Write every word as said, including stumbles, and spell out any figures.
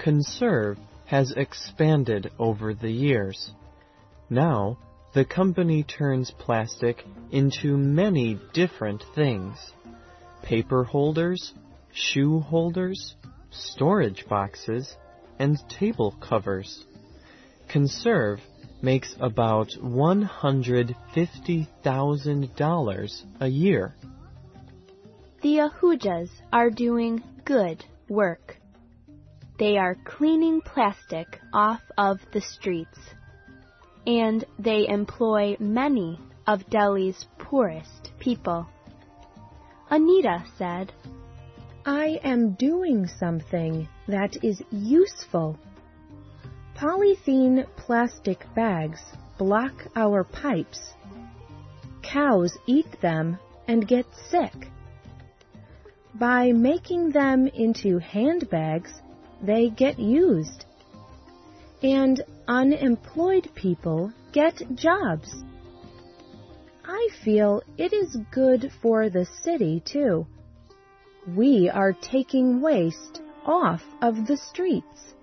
Conserve has expanded over the years. Now, the company turns plastic into many different things: paper holders, shoe holders, storage boxes, and table covers. Conserve makes about one hundred fifty thousand dollars a year. The Ahujas are doing good work. They are cleaning plastic off of the streets, and they employ many of Delhi's poorest people. Anita said, I am doing something that is useful. Polythene plastic bags block our pipes. Cows eat them and get sick. By making them into handbags, they get used. And unemployed people get jobs. I feel it is good for the city, too. We are taking waste off of the streets.